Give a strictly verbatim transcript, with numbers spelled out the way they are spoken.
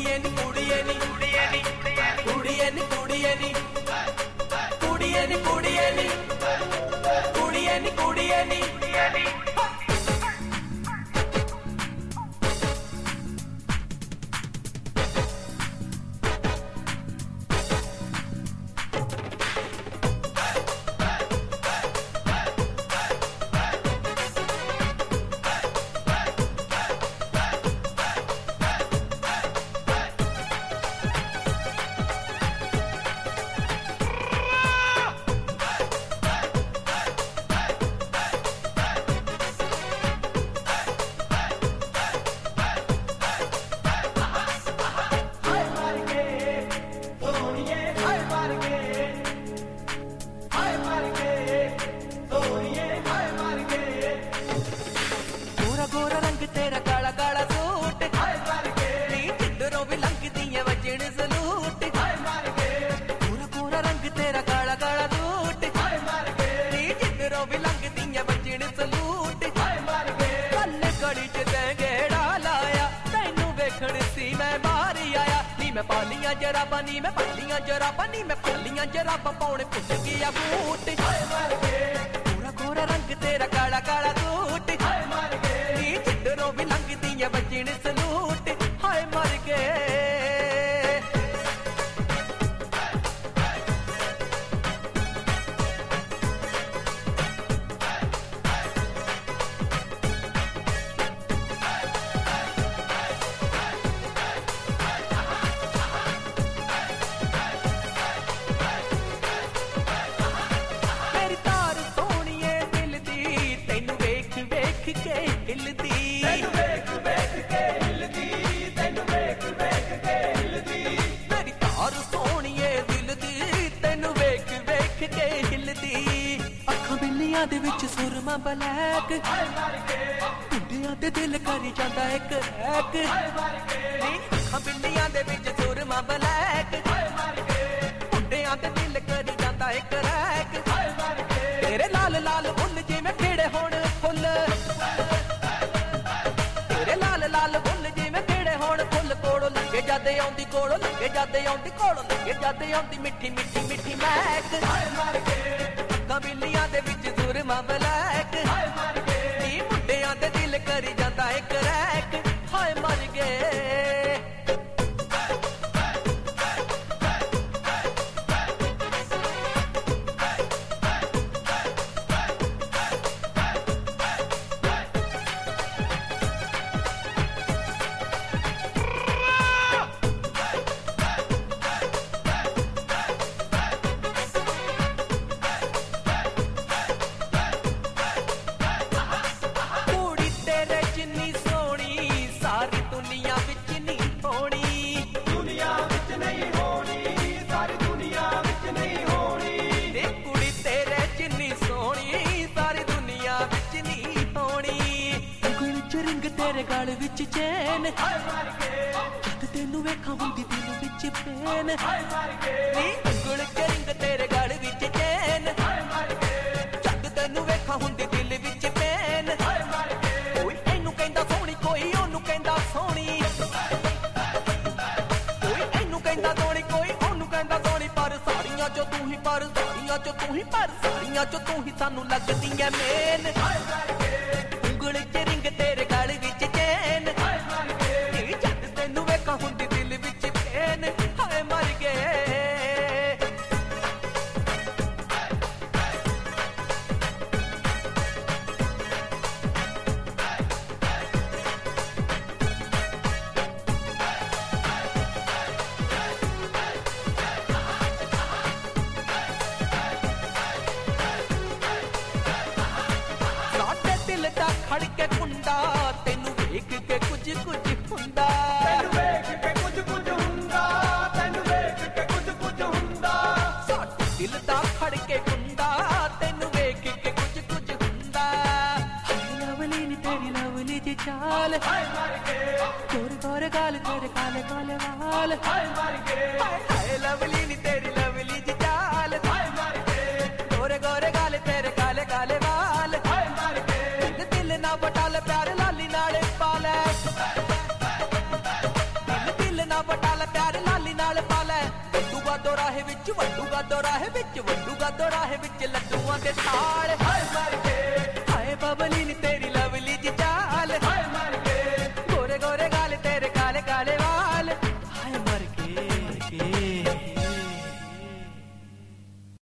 ਕੁੜੀਏ ਨੀ ਕੁੜੀਏ ਨੀ ਕੁੜੀਏ ਨੀ ਕੁੜੀਏ ਨੀ ਕੁੜੀਏ ਨੀ ਕੁੜੀਏ ਨੀ ਕੁੜੀਏ ਨੀ ਕੁੜੀਏ ਨੀ ਕੁੜੀਏ ਨੀ मैं पालियां जराबा नी मैं पालियां जराबा नी मैं पालियां जराबा पौने पुट गया बूट पूरा गोरा रंग तेरा काला काला सूट नी चिट्टरों भी लंघदी है बजण सलूट हाय मर गए दे विच सुरमा ब्लैक मुंडियां दे दिल करी जांदा इक रैक अखां बिल्लियां दे विच सुरमा ब्लैक मुंडियां दे दिल करी जांदा इक रैक तेरे लाल लाल फुल जिवें खिड़े होण फुल तेरे लाल लाल फुल जिवें खिड़े होण फुल कोड़ों लगे जादे आउंदी कोड़ों लगे जादे आउंदी कोड़ों लगे जादे आउंदी मिठी मिठी मिठी महक बिल्लियां दे विच सुरमा ब्लैक नी मुंडियां दे दिल करी जांदा इक रैक हाय मर गए तेरे गल विच चैन जद तेनू वेखां हुंदी दिल विच पैन नी अंगुल च रिंग तेरे गल विच चैन जद तेनू वेखां हुंदी दिल विच पैन कोई एनू कहंदा सोहणी कोई ओनू कहंदा सोहणी कोई एनू कहंदा सोहणी कोई ओनू कहंदा सोहणी पर सारियां चो तू ही पर सारियां चो तू ही पर सारियां चो तू ही सानू लगदी ऐ मेन अंगुल च रिंग तेरे गल विच हुंदी दिल विच पैन हाय मर गए साडे दिल दा खड़के कुंडा तेनू वेख के कुछ कुछ हुंदा दिल दा खड़के कुंडा तेनू वेख के कुछ कुछ हुंदा लवली नी तेरी लवली जी चाल गोरे गोरे गाल तेरे काले काले वाल हाय लवली नी तेरी लवली जी चाल गोरे गोरे गाल तेरे काले काले वाल दिल दिल ना बटाल प्यार लाली नाले पाले दिल दिल ना बटाल ਵੱਡੂਗਾ ਦੋਰਾਹੇ ਵਿੱਚ ਵੱਡੂਗਾ ਦੋਰਾਹੇ ਵਿੱਚ ਵੱਡੂਗਾ ਦੋਰਾਹੇ ਵਿੱਚ ਲੱਡੂਆਂ ਦੇ ਥਾਲ ਹਾਏ ਮਾਰ ਕੇ ਹਾਏ ਬਬਲੀ ਨੀ